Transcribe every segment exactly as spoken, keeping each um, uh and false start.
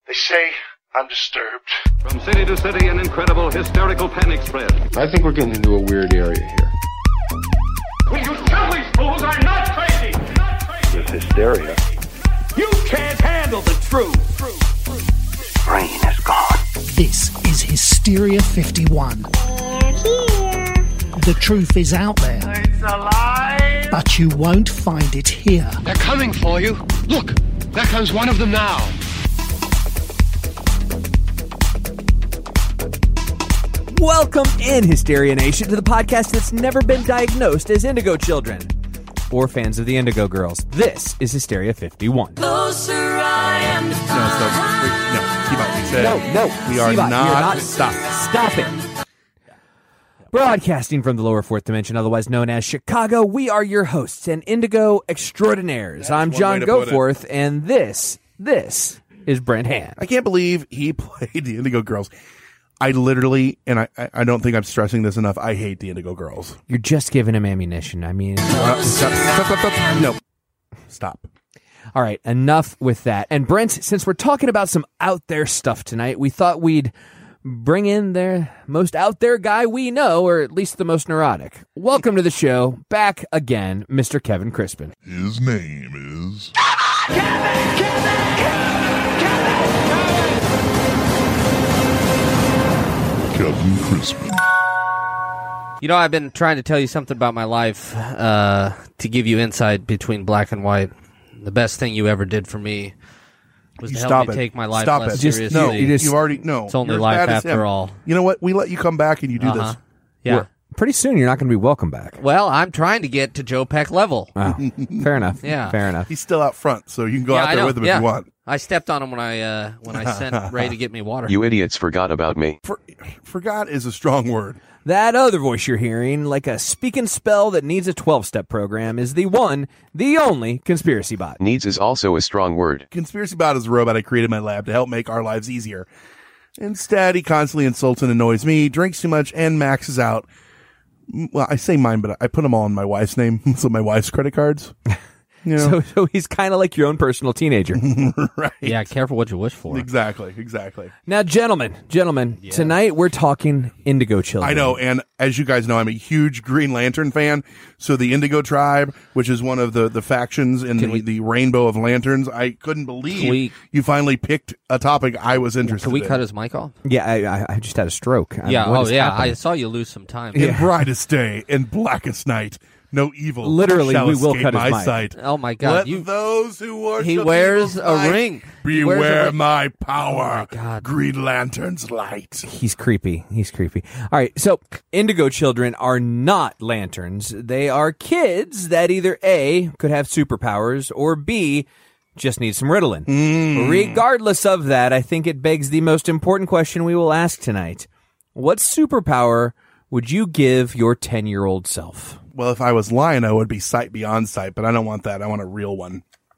They say I'm disturbed. From city to city, an incredible hysterical panic spread. I think we're getting into a weird area here. Will you tell these fools I'm not crazy? Not crazy. There's hysteria. You can't handle the truth. Brain is gone. This is Hysteria fifty-one. They're here. The truth is out there. It's alive. But you won't find it here. They're coming for you. Look, there comes one of them now. Welcome in, Hysteria Nation, to the podcast that's never been diagnosed as Indigo Children or fans of the Indigo Girls. This is Hysteria fifty-one. Closer I am to No, stop. Wait, no, keep up. We said No, no. we are Siva, not. you're not. Stop. Stop it. Broadcasting from the lower fourth dimension, otherwise known as Chicago, we are your hosts and Indigo Extraordinaires. I'm one John way to put it. Goforth, and this, this is Brent Hand. I can't believe he played the Indigo Girls. I literally, and I, I don't think I'm stressing this enough, I hate the Indigo Girls. You're just giving him ammunition. I mean, Uh, stop, stop, stop, stop. No. Stop. all right, enough with that. And Brent, since we're talking about some out there stuff tonight, we thought we'd bring in the most out there guy we know, or at least the most neurotic. Welcome to the show, back again, Mister Kevin Crispin. His name is... Kevin Crispin. You know, I've been trying to tell you something about my life uh, to give you insight between black and white. The best thing you ever did for me was You to stop help me it. take my life Stop less it. Just- seriously. No, you just- you've already, no. It's only You're as life bad as after him. all. You know what? We let you come back and you do Uh-huh. this. Yeah. Well, pretty soon you're not going to be welcome back. Well, I'm trying to get to Joe Peck level. Wow. Fair enough. Yeah. Fair enough. He's still out front, so you can go Yeah, out I there know. with him yeah. if you want. I stepped on him when I uh, when I sent Ray to get me water. You idiots forgot about me. For, forgot is a strong word. That other voice you're hearing, like a speak and spell that needs a twelve-step program, is the one, the only Conspiracy Bot. Needs is also a strong word. Conspiracy Bot is a robot I created in my lab to help make our lives easier. Instead, he constantly insults and annoys me, drinks too much, and maxes out. Well, I say mine, but I put them all on my wife's name, so my wife's credit cards. You know, So, so he's kind of like your own personal teenager. right? Yeah, careful what you wish for. Exactly, exactly. Now, gentlemen, gentlemen, tonight we're talking Indigo Children. I know, and as you guys know, I'm a huge Green Lantern fan. So the Indigo Tribe, which is one of the, the factions in the, we- the Rainbow of Lanterns, I couldn't believe Can we- you finally picked a topic I was interested Can we in. cut his mic off? Yeah, I, I, I just had a stroke. I- yeah. what Oh, is yeah. happening? I saw you lose some time. In brightest day and blackest night, no evil Literally, shall we will escape cut his my mic. sight. Oh my God! Let you. those who worship He wears evil's a light ring. He wears a beware ring. my power. Oh my God. Green Lantern's light. He's creepy. He's creepy. All right, so Indigo Children are not lanterns. They are kids that either A, could have superpowers, or B, just need some Ritalin. Mm. Regardless of that, I think it begs the most important question we will ask tonight. What superpower would you give your ten-year-old self? Well, if I was lying, I would be sight beyond sight, but I don't want that. I want a real one.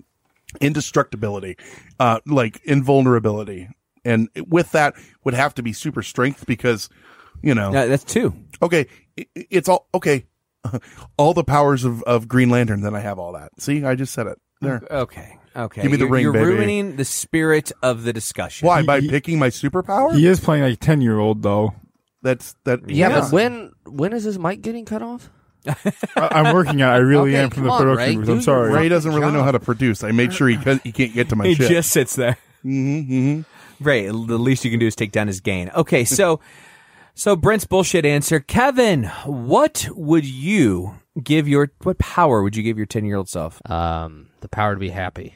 Indestructibility, uh, like invulnerability. And with that would have to be super strength because, you know, Uh, that's two. okay, it, it's all, okay, all the powers of, of Green Lantern, then I have all that. See, I just said it. There. Okay, okay. Give me the You're- ring, You're baby. ruining the spirit of the discussion. Why? By picking my superpower? He is playing like a ten-year-old, though. That's, that, Yeah, yeah. but when when is his mic getting cut off? I- I'm working on it. I really Okay, am from come the on, production Ray, booth. do I'm your sorry. Ray doesn't really job. know how to produce. I made sure he, can, he can't get to my He shit. just sits there. Mm-hmm, mm-hmm. Right. The least you can do is take down his gain. Okay, so so Brent's bullshit answer. Kevin, what would you give your what power would you give your ten-year-old self? Um, the power to be happy.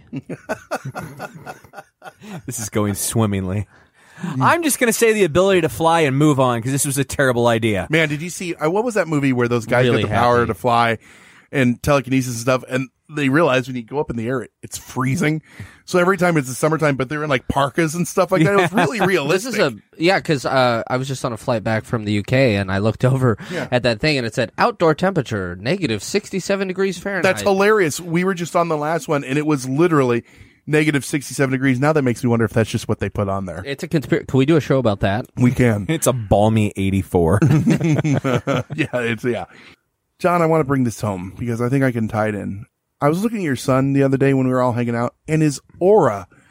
This is going swimmingly. I'm just going to say the ability to fly and move on because this was a terrible idea. Man, did you see, uh, what was that movie where those guys Really get the power happy. to fly and telekinesis and stuff, and they realize when you go up in the air, it, it's freezing. So every time it's the summertime, but they're in like parkas and stuff like that. It was really This realistic. is a yeah, because uh, I was just on a flight back from the U K and I looked over Yeah. at that thing and it said outdoor temperature negative sixty-seven degrees Fahrenheit. That's hilarious. We were just on the last one, and it was literally negative sixty-seven degrees. Now that makes me wonder if that's just what they put on there. It's a conspiracy. Can we do a show about that? We can. It's a balmy eighty-four. Yeah, it's yeah. John, I want to bring this home because I think I can tie it in. I was looking at your son the other day when we were all hanging out, and his aura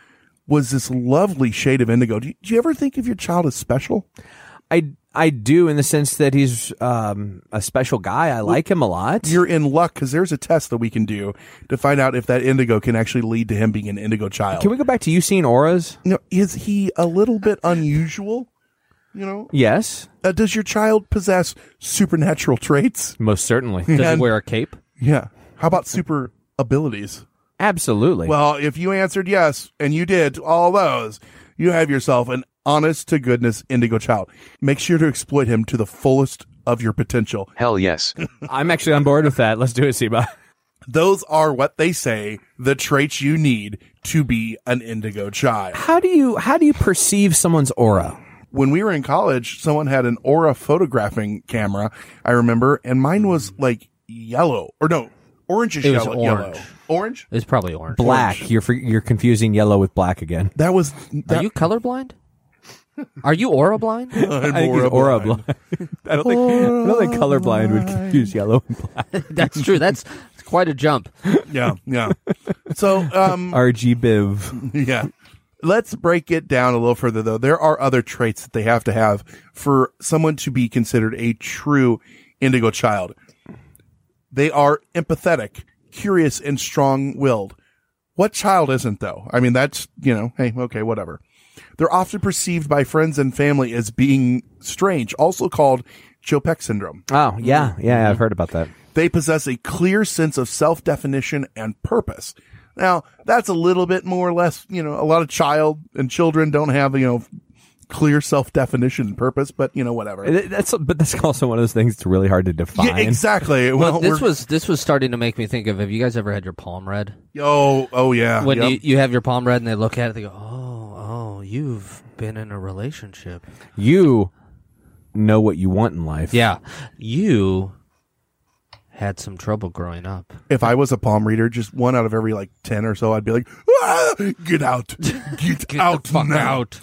was this lovely shade of indigo. Do you, do you ever think of your child as special? I I do, in the sense that he's um, a special guy. I like him a lot. You're in luck, because there's a test that we can do to find out if that indigo can actually lead to him being an indigo child. Can we go back to you seeing auras? You know, is he a little bit unusual? You know? Yes. Uh, does your child possess supernatural traits? Most certainly. Does And- he wear a cape? Yeah. How about super abilities? Absolutely. Well, if you answered yes, and you did all those, you have yourself an honest-to-goodness indigo child. Make sure to exploit him to the fullest of your potential. Hell yes. I'm actually on board with that. Let's do it, Seba. Those are what they say the traits you need to be an indigo child. How do you how do you perceive someone's aura? When we were in college, someone had an aura photographing camera, I remember, and mine was like yellow. Or no, orangish It was yellow. orange. Yellow. Orange? It's probably orange. Black. Orange. You're for, you're confusing yellow with black again. That was... That, Are you colorblind? Are you aura blind? I'm I think he's aura aura blind. blind. I don't think I don't think colorblind would confuse yellow and black. That's true. That's quite a jump. Yeah, yeah. So, um... R G Biv. Yeah. Let's break it down a little further, though. There are other traits that they have to have for someone to be considered a true indigo child. They are empathetic, curious, and strong-willed. What child isn't, though? I mean, that's, you know, hey, okay, whatever. They're often perceived by friends and family as being strange, also called Chopek syndrome. Oh, yeah. Yeah, I've heard about that. They possess a clear sense of self-definition and purpose. Now, that's a little bit more or less, you know, a lot of child and children don't have, you know, clear self-definition and purpose, but, you know, whatever. That's but that's also one of those things that's really hard to define. Yeah, exactly. Well, Well, this we're- was this was starting to make me think of. Have you guys ever had your palm read? Oh, oh yeah. When Yep. you, you have your palm read and they look at it, they go, "Oh, oh, you've been in a relationship. You know what you want in life. Yeah, you had some trouble growing up." If I was a palm reader, just one out of every like ten or so, I'd be like, ah, "Get out, get, Get out the fuck now." out.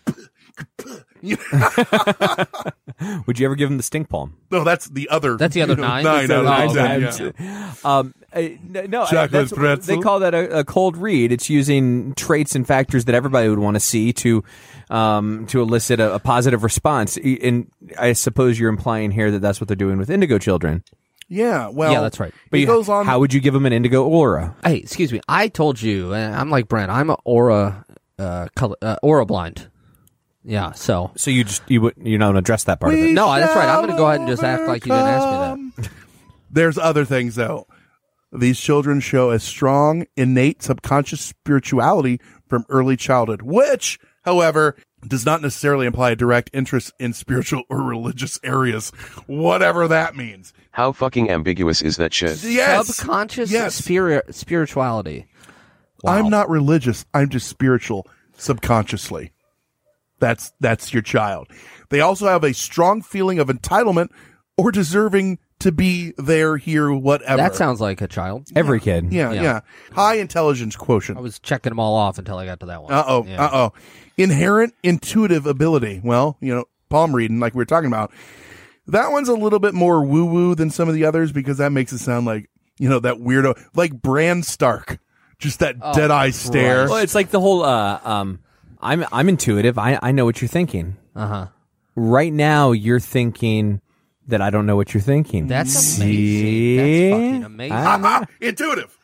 Would you ever give him the stink palm? No, that's the other. That's the other you know, nine? Nine So out of nine ten. times. Yeah. Um, uh, no, no, I- Chocolate that's- pretzel? they call that a, a cold read. It's using traits and factors that everybody would want to see to um, to elicit a, a positive response. E- And I suppose you're implying here that that's what they're doing with indigo children. Yeah, well, Yeah, that's right. But it you- goes on. How would you give them an indigo aura? Hey, excuse me. I told you, and I'm like Brent. I'm a aura, uh, color, uh, aura blind. Yeah. So So you just you would you don't address that part of We it. no, that's right. I'm going to go ahead and shall just act like you didn't ask me that. overcome. There's other things though. These children show a strong, innate subconscious spirituality from early childhood, which, however, does not necessarily imply a direct interest in spiritual or religious areas, whatever that means. How fucking ambiguous is that shit? Yes. Subconscious Yes. spirit spirituality. Wow. I'm not religious. I'm just spiritual subconsciously. That's that's your child. They also have a strong feeling of entitlement or deserving to be there, here, whatever. That sounds like a child. Every kid. yeah, yeah. yeah. High intelligence quotient. I was checking them all off until I got to that one. Uh oh. Yeah. Uh oh. Inherent intuitive ability. Well, you know, palm reading, like we were talking about. That one's a little bit more woo woo than some of the others because that makes it sound like, you know, that weirdo, like Bran Stark. Just that Oh, dead eye stare. Well, it's like the whole uh, um, I'm I'm intuitive. I I know what you're thinking. Uh huh. Right now, you're thinking that I don't know what you're thinking. That's See? amazing. That's fucking amazing. Ah. Intuitive.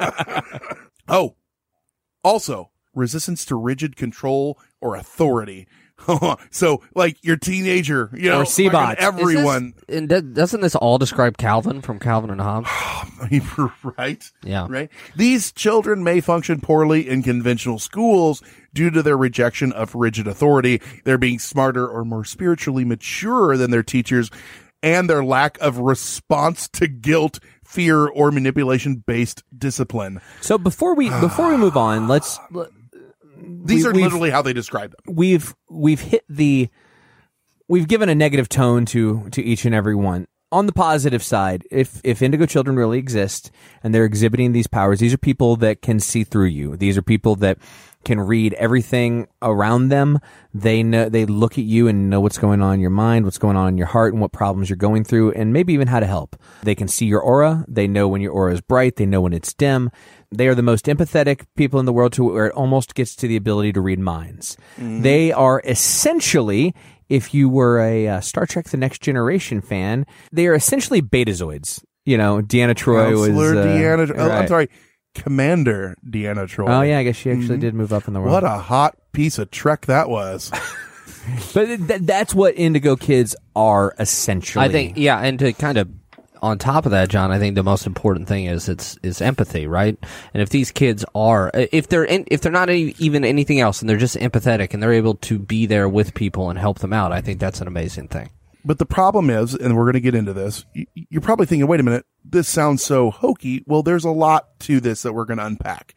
Oh, also resistance to rigid control or authority. So, like your teenager, you know, Or C-bots. fucking everyone, Is this, and do- doesn't this all describe Calvin from Calvin and Hobbes? right? Yeah. Right. These children may function poorly in conventional schools due to their rejection of rigid authority. They're being smarter or more spiritually mature than their teachers, and their lack of response to guilt, fear, or manipulation-based discipline. So before we before we move on, let's. These we- are we've- literally how they describe them. We've we've hit the we've given a negative tone to to each and every one. on the positive side, if if indigo children really exist and they're exhibiting these powers, these are people that can see through you. These are people that can read everything around them. They know, they look at you and know what's going on in your mind, what's going on in your heart, and what problems you're going through, and maybe even how to help. They can see your aura. They know when your aura is bright. They know when it's dim. They are the most empathetic people in the world to where it almost gets to the ability to read minds. Mm-hmm. They are essentially, if you were a uh, Star Trek The Next Generation fan, they are essentially betazoids. You know, Deanna Troi Counselor was... Uh, Deanna, oh, right. I'm sorry, Commander Deanna Troi. Oh, yeah, I guess she actually Mm-hmm. did move up in the world. What a hot piece of Trek that was. But th- that's what Indigo Kids are, essentially. I think, yeah, and to kind of, on top of that, John, I think the most important thing is it's is empathy, right? And if these kids are, if they're in, if they're not any, even anything else, and they're just empathetic and they're able to be there with people and help them out, I think that's an amazing thing. But the problem is, and we're going to get into this, you're probably thinking, wait a minute, this sounds so hokey. Well, there's a lot to this that we're going to unpack.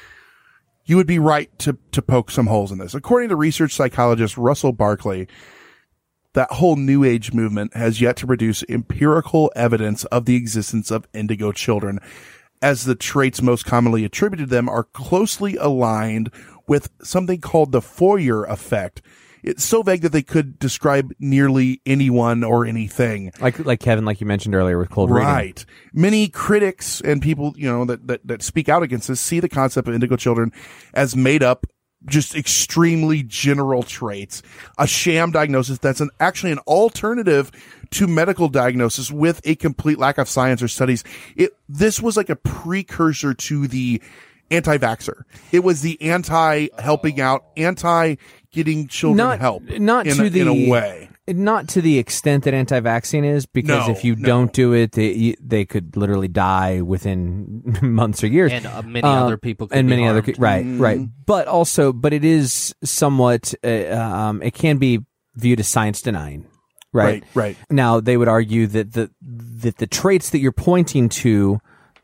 You would be right to, to poke some holes in this. According to research psychologist Russell Barkley, that whole New Age movement has yet to produce empirical evidence of the existence of indigo children, as the traits most commonly attributed to them are closely aligned with something called the Fourier effect. It's so vague that they could describe nearly anyone or anything. Like, like Kevin, like you mentioned earlier with cold reading. Right. Many critics and people, you know, that, that, that speak out against this see the concept of indigo children as made up, just extremely general traits, a sham diagnosis that's an actually an alternative to medical diagnosis with a complete lack of science or studies. It, this was like a precursor to the anti-vaxxer. It was the anti-helping out, anti-getting children Not, help. not in to a, the, in a way. Not to the extent that anti-vaccine is, because No, if you no. don't do it, they, you- they could literally die within months or years. And uh, many other people could and be many other, harmed. co- right, right. But also, but it is somewhat, uh, um, it can be viewed as science denying. Right. Right, right. Now, they would argue that the, that the traits that you're pointing to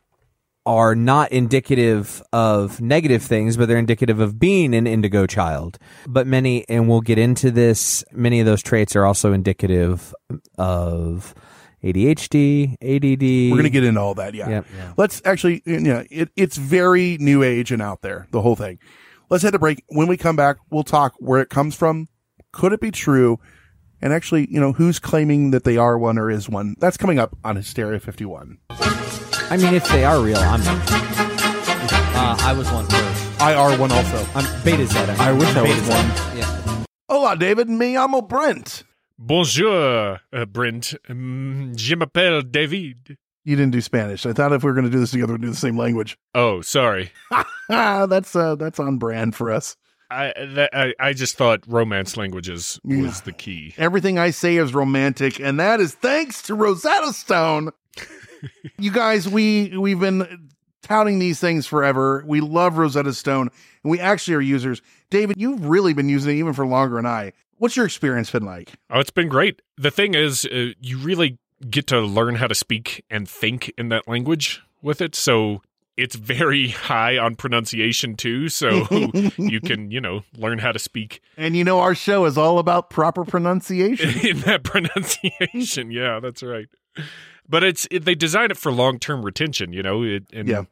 are not indicative of negative things, but they're indicative of being an indigo child. But many, and we'll get into this, many of those traits are also indicative of A D H D, A D D. We're going to get into all that, yeah. Yep. Let's actually, yeah, it, it's very new age and out there, the whole thing. Let's head to break. When we come back, we'll talk where it comes from. Could it be true? And actually, you know, who's claiming that they are one or is one? That's coming up on Hysteria fifty-one. I mean, if they are real, I'm Uh, I was one first. I are one also. I'm Beta Z. I wish I was Beta Z. one. Yeah. Hola, David. Me llamo Brent. Bonjour, uh, Brent. Um, je m'appelle David. You didn't do Spanish. I thought if we were going to do this together, we'd do the same language. Oh, sorry. Ah, that's uh, that's on brand for us. I, that, I I just thought romance languages was Yeah. the key. Everything I say is romantic, and that is thanks to Rosetta Stone. You guys, we we've been touting these things forever. We love Rosetta Stone, and we actually are users. David, you've really been using it even for longer than I. What's your experience been like? Oh, it's been great. The thing is, uh, you really get to learn how to speak and think in that language with it. So it's very high on pronunciation too. So you can, you know, learn how to speak And you know, our show is all about proper pronunciation. in that pronunciation. Yeah, that's right. But it's it, they design it for long-term retention, you know. It, and Yeah.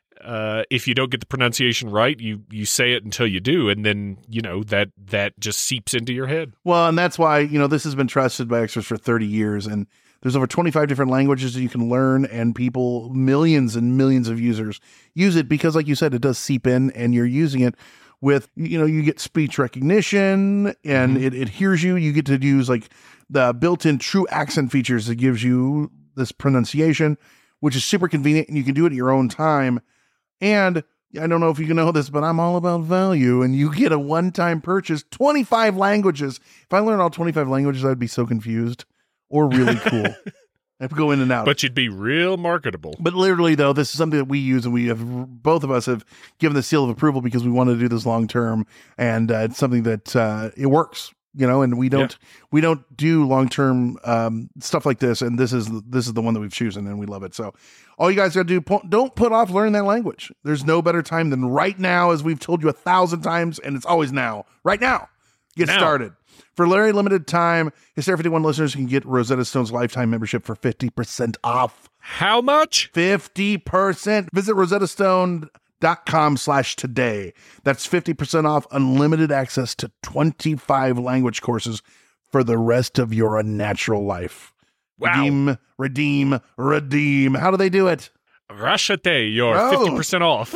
uh, if you don't get the pronunciation right, you you say it until you do, and then you know that that just seeps into your head. Well, and that's why, you know, this has been trusted by experts for thirty years, and there's over twenty-five different languages that you can learn, and people, millions and millions of users use it because, like you said, it does seep in, and you're using it with, you know, you get speech recognition, and Mm-hmm. it, it hears you. You get to use like the built-in true accent features that gives you this pronunciation, which is super convenient, and you can do it at your own time. And I don't know if you can know this, but I'm all about value, and you get a one-time purchase, twenty-five languages. If I learned all twenty-five languages, I'd be so confused, or really cool. I have to go in and out. But you'd be real marketable. But literally, though, this is something that we use, and we have, both of us have given the seal of approval because we want to do this long term, and uh, it's something that uh, it works, you know. And we don't we don't do long term um, stuff like this, and this is this is the one that we've chosen, and we love it. So, all you guys got to do, po- don't put off learning that language. There's no better time than right now, as we've told you a thousand times, and it's always now. Right now, Get Now. started. For a very limited time, Hysteria fifty-one listeners can get Rosetta Stone's lifetime membership for fifty percent off. How much? fifty percent. Visit rosettastone.com slash today. That's fifty percent off unlimited access to twenty-five language courses for the rest of your unnatural life. Wow. Redeem, redeem, redeem. How do they do it? Rashate, you're Oh. fifty percent off.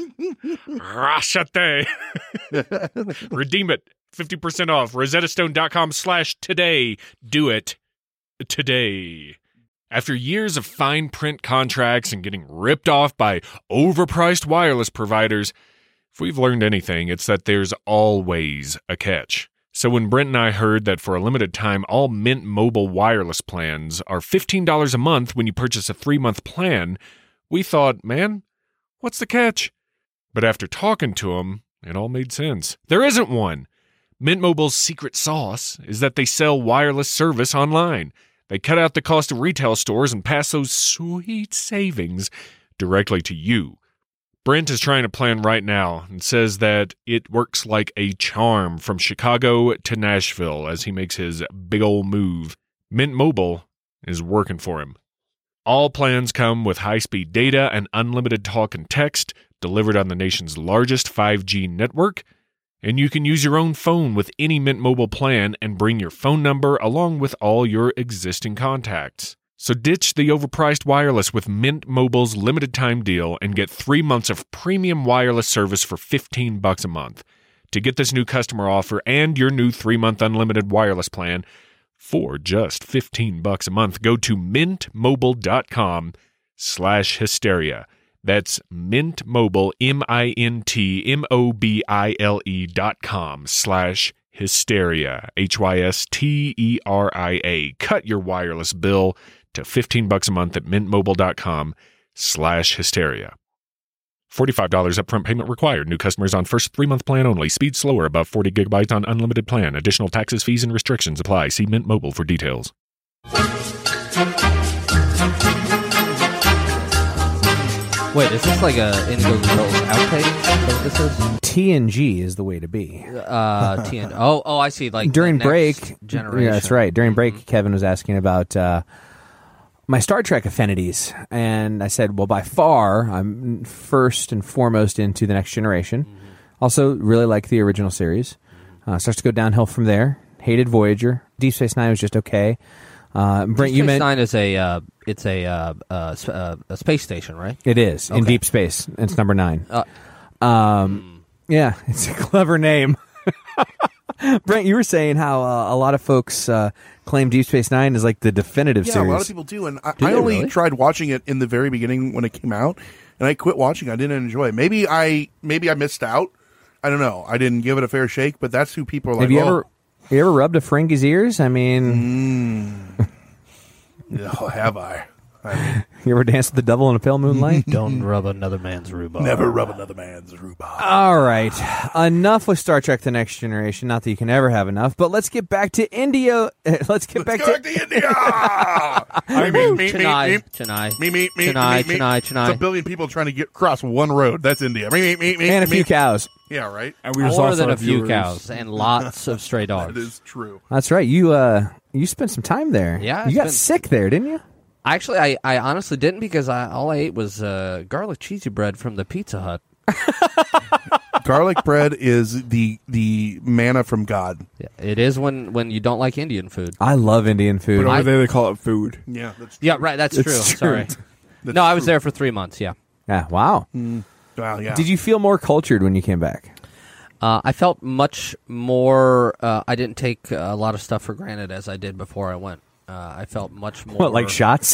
Rashate. Redeem it. fifty percent off. rosettastone.com slash today. Do it today. After years of fine print contracts and getting ripped off by overpriced wireless providers, if we've learned anything, it's that there's always a catch. So when Brent and I heard that for a limited time, all Mint Mobile wireless plans are fifteen dollars a month when you purchase a three-month plan, we thought, man, what's the catch? But after talking to him, it all made sense. There isn't one. Mint Mobile's secret sauce is that they sell wireless service online. They cut out the cost of retail stores and pass those sweet savings directly to you. Brent is trying a plan right now and says that it works like a charm from Chicago to Nashville as he makes his big ol' move. Mint Mobile is working for him. All plans come with high-speed data and unlimited talk and text delivered on the nation's largest five G network, and you can use your own phone with any Mint Mobile plan and bring your phone number along with all your existing contacts. So ditch the overpriced wireless with Mint Mobile's limited time deal and get three months of premium wireless service for fifteen bucks a month. To get this new customer offer and your new three-month unlimited wireless plan for just fifteen bucks a month, go to mintmobile.com slash hysteria. That's Mint Mobile, M I N T M O B I L E dot com slash hysteria, H Y S T E R I A. Cut your wireless bill to fifteen bucks a month at mintmobile.com slash hysteria. forty-five dollars upfront payment required. New customers on first three-month plan only. Speed slower, above forty gigabytes on unlimited plan. Additional taxes, fees, and restrictions apply. See Mint Mobile for details. Wait, is this like a Indigo Girls outtake? Is that what this is? T N G is the way to be. Uh, T N. Oh, oh, I see. Like during the break, next generation. Yeah, that's right. During break, Kevin was asking about uh, my Star Trek affinities, and I said, well, by far, I'm first and foremost into the Next Generation. Mm-hmm. Also, really like the original series. Uh, starts to go downhill from there. Hated Voyager. Deep Space Nine was just okay. Uh, Brent, Deep you Space meant Nine is a uh, it's a uh, uh, uh, a space station, right? It is in Okay. deep space. It's number nine. Uh, um, yeah, it's a clever name. Brent, you were saying how uh, a lot of folks uh, claim Deep Space Nine is like the definitive Yeah, series. a lot of people do, and I, Do I they only really? tried watching it in the very beginning when it came out, and I quit watching. I didn't enjoy it. Maybe I maybe I missed out. I don't know. I didn't give it a fair shake, but that's who people are like. Have you oh. ever you ever rubbed a Ferengi's ears? I mean, Mm. No, have I? I mean, you ever danced with the devil in a pale moonlight? Don't rub another man's rhubarb. never rub another man's rhubarb. All right, enough with Star Trek: The Next Generation. Not that you can ever have enough, but let's get back to India. Let's get back Go to back to India. I mean, me, me, Chennai, me, Chennai, me, me, me, Chennai, me, me. Chennai, It's a Chennai. billion people trying to get cross one road. That's India. Me, me, me, me, and a me. few cows. Yeah, right. And we just More lost than our a few viewers. cows and lots of stray dogs. That is true. That's right. You uh, you spent some time there. Yeah, I you got spent- sick there, didn't you? Actually, I, I honestly didn't because I, all I ate was uh, garlic cheesy bread from the Pizza Hut. Garlic bread is the the manna from God. Yeah, it is when, when you don't like Indian food. I love Indian food. But over I- there they call it food. Yeah, that's Yeah, right. That's It's true. true. Sorry. That's no, I was true. there for three months. Yeah. Yeah. Wow. Wow, yeah. Did you feel more cultured when you came back? Uh, I felt much more. Uh, I didn't take a lot of stuff for granted as I did before I went. Uh, I felt much more. What, like shots?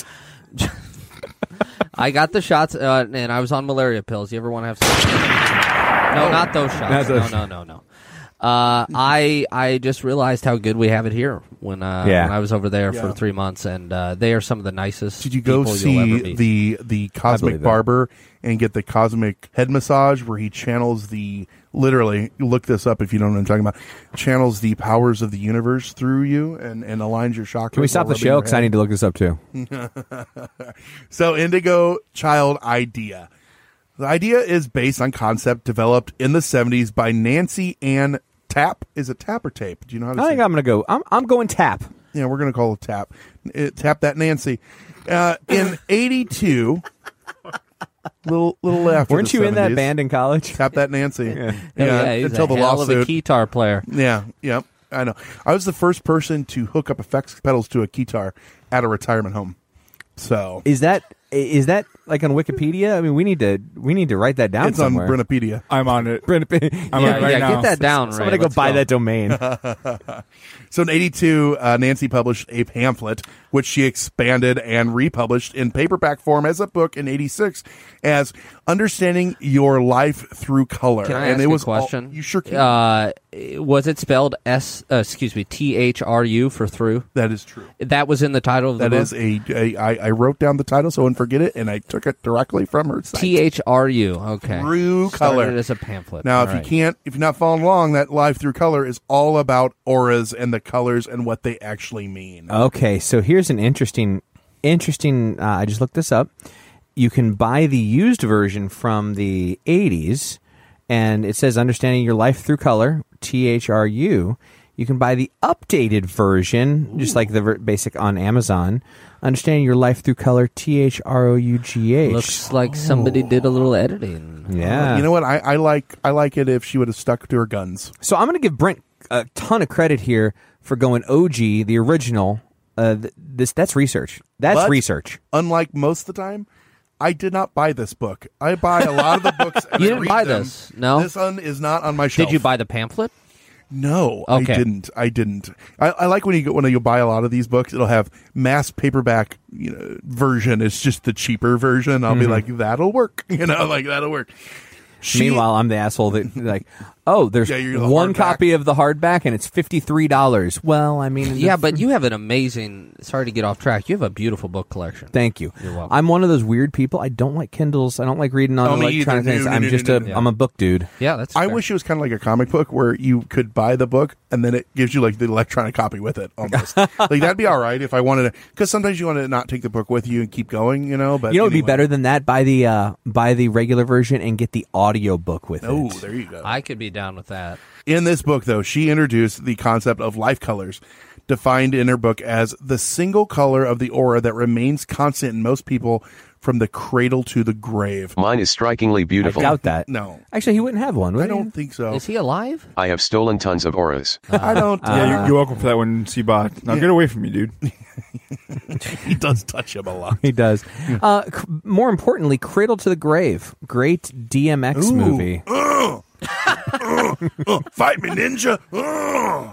I got the shots, uh, and I was on malaria pills. You ever want to have some? No, not those shots. Not those- No, no, no, no. Uh, I I just realized how good we have it here when uh, Yeah. when I was over there Yeah. for three months, and uh, they are some of the nicest. Did you go people you'll ever see meet. the the cosmic believe that. barber and get the cosmic head massage where he channels the literally look this up if you don't know what I'm talking about channels the powers of the universe through you and, and aligns your chakras? Can we stop while the show? rubbing Because your I head? need to look this up too. So Indigo Child Idea. The idea is based on concept developed in the seventies by Nancy Ann tap. Is it tap or tape? Do you know how to I say think I'm going to go. I'm, I'm going tap. Yeah, we're going to call it tap. It, tap that Nancy. Uh, in eighty-two, little little after Weren't the you in that seventies, band in college? Tap that Nancy. Yeah, yeah, yeah he's until a the hell lawsuit. of a guitar player. Yeah, yep. I know. I was the first person to hook up effects pedals to a guitar at a retirement home. So Is that is that like on Wikipedia? I mean, we need to we need to write that down it's somewhere. on Brennapedia. I'm on it. Brennapedia. I'm yeah, on it right yeah, now. get that down, Somebody Ray. go Let's buy that domain. So in eighty-two, uh, Nancy published a pamphlet, which she expanded and republished in paperback form as a book in eighty-six as Understanding Your Life Through Color. Can I and ask it was a question? All, you sure can. Uh, was it spelled S? Uh, excuse me, T H R U for through? That is true. That was in the title of the That book. is a, a I, I wrote down the title so I wouldn't forget it, and I took it directly from her site. T H R U. Okay. Through Color. Started as a pamphlet. Now, All if right. you can't, if you're not following along, that Life Through Color is all about auras and the colors and what they actually mean. Okay, so here's an interesting, interesting. Uh, I just looked this up. You can buy the used version from the eighties, and it says "Understanding Your Life Through Color" T H R U. You can buy the updated version, Ooh. just like the ver- basic on Amazon. "Understanding Your Life Through Color" T H R O U G H. Looks like somebody did a little editing. Yeah. Uh, you know what? I, I like I like it if she would have stuck to her guns. So I'm going to give Brent a ton of credit here for going O G, the original. Uh, th- this that's research. That's But, research. Unlike most of the time, I did not buy this book. I buy a lot of the books. And You I didn't read buy them. this? No? This one is not on my shelf. Did you buy the pamphlet? No, Okay. I didn't. I didn't. I, I like when you go, when you buy a lot of these books, it'll have mass paperback, you know, version. It's just the cheaper version. I'll be Mhm. like, that'll work. You know, like that'll work. She- Meanwhile, I'm the asshole that like, oh, there's Yeah, you're the one hardback. copy of the hardback and it's fifty-three dollars. Well, I mean, Yeah, but you have an amazing. Sorry to get off track. You have a beautiful book collection. Thank you. You're welcome. I'm one of those weird people. I don't like Kindles. I don't like reading on Oh, me electronic either. things. No, no, I'm no, just no, a no. am a book dude. Yeah, that's. I fair. wish it was kind of like a comic book where you could buy the book and then it gives you like the electronic copy with it almost. Like that'd be all right if I wanted to, because sometimes you want to not take the book with you and keep going, you know. But You know, it'd be anyway. better than that. Buy the uh, buy the regular version and get the audio book with Oh, it. there you go. I could be down with that. In this book, though, she introduced the concept of life colors, defined in her book as the single color of the aura that remains constant in most people from the cradle to the grave. Mine is strikingly beautiful. I doubt that. No. Actually, he wouldn't have one. Would I he? don't think so. Is he alive? I have stolen tons of auras. I don't. Yeah, you're, you're welcome for that one, C-Bot. Now get away from me, dude. He does touch him a lot. He does. Uh, c- more importantly, Cradle to the Grave. Great D M X Ooh. movie. Uh, uh, uh, fight me, ninja. Uh,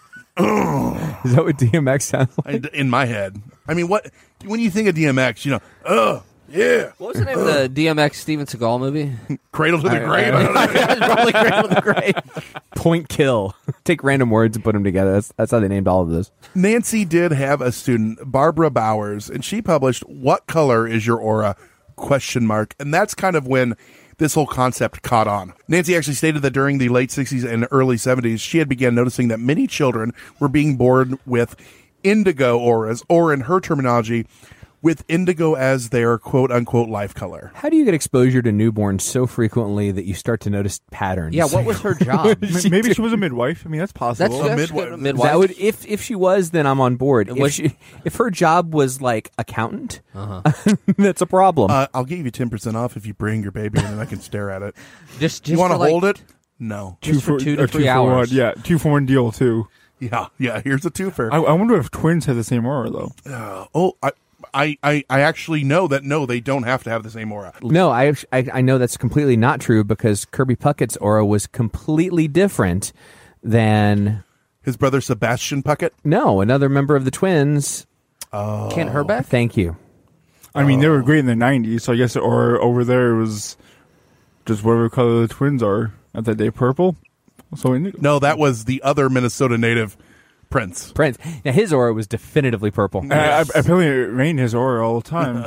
uh. Is that what D M X sounds like? I- In my head. I mean, what when you think of D M X, you know, oh, yeah. What was the name of the D M X Steven Seagal movie? Cradle to the I- grave. I- I don't know. Probably Cradle to the Grave. Point kill. Take random words and put them together. That's that's how they named all of this. Nancy did have a student, Barbara Bowers, and she published "What Color Is Your Aura?" question mark, and that's kind of when this whole concept caught on. Nancy actually stated that during the late sixties and early seventies, she had began noticing that many children were being born with indigo auras, or in her terminology, with indigo as their quote-unquote life color. How do you get exposure to newborns so frequently that you start to notice patterns? Yeah, what was her job? M- Maybe she was a midwife. I mean, that's possible. That's, that's midwife. good. Midwife. That would if if she was, then I'm on board. If, Was- she, if her job was like accountant, Uh-huh. that's a problem. Uh, I'll give you ten percent off if you bring your baby in and I can stare at it. Just, just You want to for, like, hold it? No. Just for two to a three two for hours. one. Yeah, two for one deal too. Yeah, yeah, here's a twofer. I, I wonder if twins have the same aura though. Uh, oh, I, I, I, I actually know that no, they don't have to have the same aura. no, I, I I know that's completely not true because Kirby Puckett's aura was completely different than His brother Sebastian Puckett. no another member of the twins. Oh, Kent Herbeck? Thank you. I mean, they were great in the nineties, so I guess the aura over there was just whatever color the twins are at that day, purple. So indigo. no, that was the other Minnesota native Prince. Prince. Now his aura was definitively purple. I, I, apparently, it rained his aura all the time.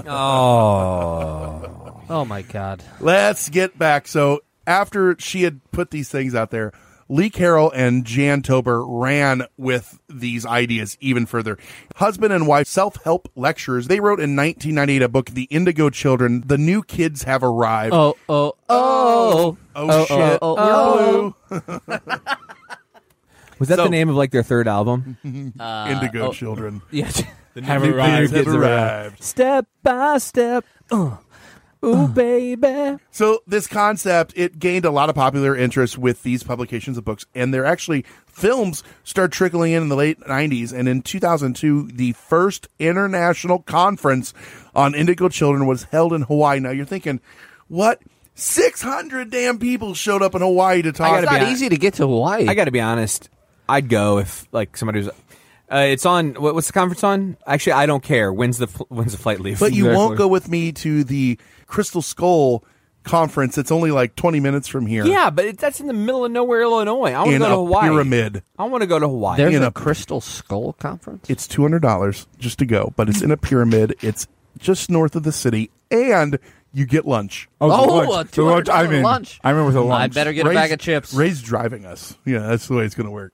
Oh, Oh my God. Let's get back. So after she had put these things out there, Lee Carroll and Jan Tober ran with these ideas even further. Husband and wife self-help lecturers. They wrote in nineteen ninety-eight a book, The Indigo Children. The New Kids Have Arrived. Oh, oh, oh. Oh, shit. oh, We're blue. Was that So- the name of like their third album? Uh, Indigo oh, Children. Yeah. The Have new arrived. kids Have arrived. Step by step. Uh, ooh, baby. So this concept, it gained a lot of popular interest with these publications of books, and they're actually films start trickling in in the late nineties. And in two thousand two, the first international conference on Indigo Children was held in Hawaii. Now you're thinking, what? six hundred damn people showed up in Hawaii to talk. gotta It's be not hon- easy to get to Hawaii. I got to be honest. I'd go if like somebody was. Uh, it's on. What, what's the conference on? Actually, I don't care. When's the fl- when's the flight leave? But you Exactly. won't go with me to the Crystal Skull conference. It's only like twenty minutes from here. Yeah, but it, that's in the middle of nowhere, Illinois. I want to In go to a Hawaii. pyramid. I want to go to Hawaii. There's in a a- Crystal Skull conference? It's two hundred dollars just to go, but it's in a pyramid. It's just north of the city, and you get lunch. Oh, the Oh, lunch. a The lunch. I'm two hundred dollars in. lunch. I'm in with a lunch. I better get a Ray's- bag of chips. Ray's driving us. Yeah, that's the way it's going to work.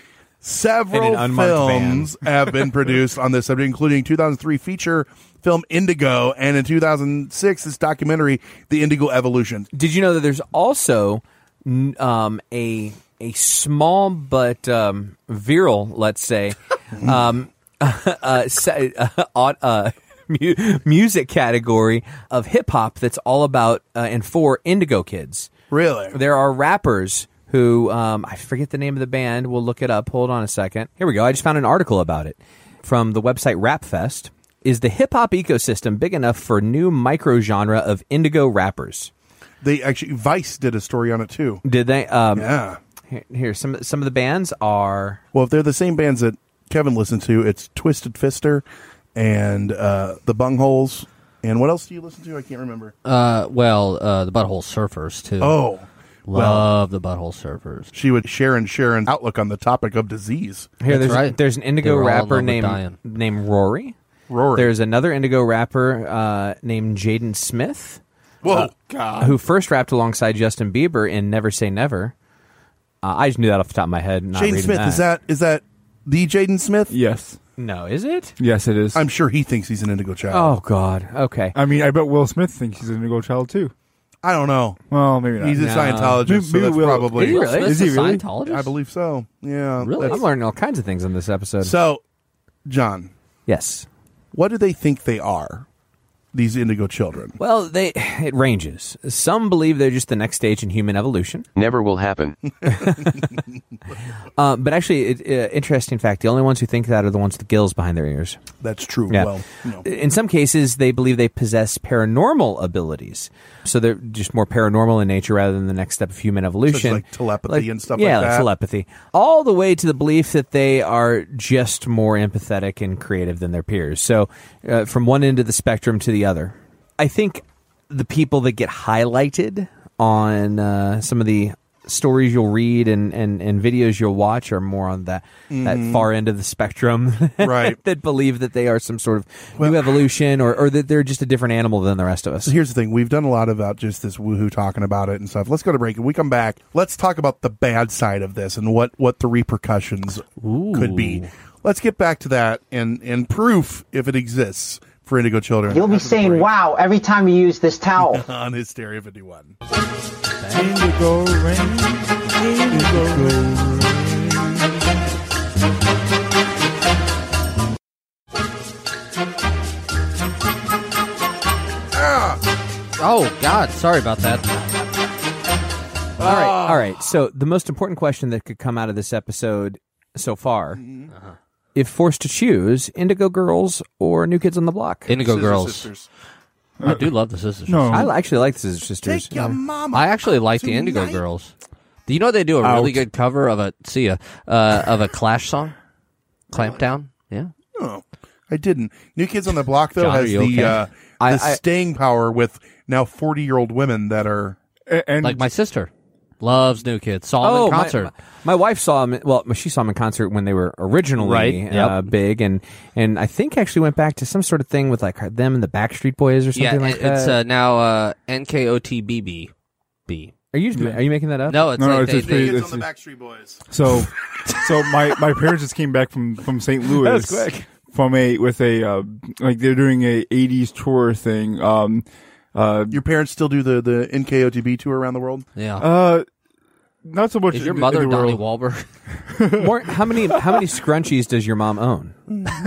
Several In an unmarked films have been produced on this subject, including two thousand three feature film Indigo, and in two thousand six, this documentary, The Indigo Evolution. Did you know that there's also n- um, a a small but um, virile, let's say, um, uh, se- uh, odd, uh, mu- music category of hip hop that's all about uh, and for Indigo kids. Really? There are rappers who um, I forget the name of the band. We'll look it up. Hold on a second. Here we go. I just found an article about it from the website Rapfest. Is the hip hop ecosystem big enough for new micro genre of Indigo rappers? They actually, Vice did a story on it too. Did they? Um, Yeah. Here, here, some some of the bands are. Well, if they're the same bands that Kevin listened to, it's Twisted Fister and uh, the Bungholes. And what else do you listen to? I can't remember. Uh, well, uh, the Butthole Surfers, too. Oh. Love the Butthole Surfers. She would share and Sharon's outlook on the topic of disease. Here, That's there's right. there's an They Indigo were all in rapper love with named Diane. named Rory. Rory. There's another Indigo rapper uh, named Jaden Smith. Whoa. God. Who first rapped alongside Justin Bieber in Never Say Never. Uh, I just knew that off the top of my head. Not Jaden reading Smith, that. is that is that the Jaden Smith? Yes. No, is it? Yes, it is. I'm sure he thinks he's an Indigo Child. Oh, God. Okay. I mean, I bet Will Smith thinks he's an Indigo Child, too. I don't know. Well, maybe not. He's a No. Scientologist, Maybe- so maybe that's Will- probably... Is he really? Is he Smith's a really? Scientologist? I believe so. Yeah. Really? that's- I'm learning all kinds of things on this episode. So, John, yes. what do they think they are, these Indigo Children? Well, they it ranges. Some believe they're just the next stage in human evolution. Never will happen. Uh, but actually, it, uh, interesting fact, the only ones who think that are the ones with the gills behind their ears. That's true. Yeah. Well, you know. In some cases, they believe they possess paranormal abilities. So they're just more paranormal in nature rather than the next step of human evolution. like telepathy and stuff yeah, like that? telepathy. All the way to the belief that they are just more empathetic and creative than their peers. So uh, from one end of the spectrum to the other. I think the people that get highlighted on uh, some of the stories you'll read and, and, and videos you'll watch are more on that, that far end of the spectrum. Right. That believe that they are some sort of new evolution or, or that they're just a different animal than the rest of us. So here's the thing. We've done a lot about just this woohoo talking about it and stuff. Let's go to break. When we come back, let's talk about the bad side of this and what, what the repercussions could be. Let's get back to that and, and proof, if it exists, for Indigo Children. You'll be After the saying break wow every time you use this towel. on Hysteria fifty-one. Indigo rain, indigo rain. Oh, God. Sorry about that. All right, all right. So the most important question that could come out of this episode so far, uh-huh. if forced to choose, Indigo Girls or New Kids on the Block? Indigo Scissor Girls. Sisters. I do love the Sisters. No. I actually like the Scissor Sisters. Take your mama. I actually like the tonight. Indigo Girls. Do you know they do a really Out. good cover of a see ya, uh, of a Clash song? Clampdown? Yeah. Oh, I didn't. New Kids on the Block, though, John, are has you the, okay? uh, the I- I- staying power with now forty-year-old women that are... A- And Like my sister. Loves New Kids. Saw them in my- concert. My, my wife saw them. Well, she saw them in concert when they were originally Right, uh, yep. big, and and I think actually went back to some sort of thing with like them and the Backstreet Boys or something yeah, like it- that. it's uh, now uh, N K O T B B. B. are you are you making that up? No, it's No, no, like it's they, just they- pretty- Kids on the Backstreet Boys. so, so my, my parents just came back from, from Saint Louis. That was quick. From a, with a, uh, like they're doing a eighties tour thing. Um, uh, Your parents still do the, the N K O T B tour around the world? yeah. uh, not so much. Is your in- mother in the Donnie world. Wahlberg? More, how many how many scrunchies does your mom own?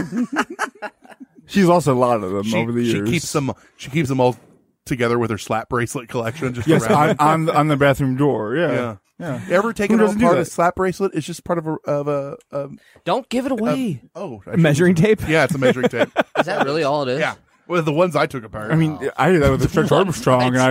She's lost a lot of them She, over the she years. keeps them. She keeps them all together with her slap bracelet collection. Just yes, around. on, on the- on the bathroom door. Yeah, Yeah. yeah. You ever taken Who out doesn't do apart a that? slap bracelet? It's just part of a of a. Um, Don't give it away. oh, I Measuring shouldn't- tape? Yeah, it's a measuring tape. Is that really all it is? Yeah, well, the ones I took apart. I mean, I did that with the Stretch Armstrong, and I,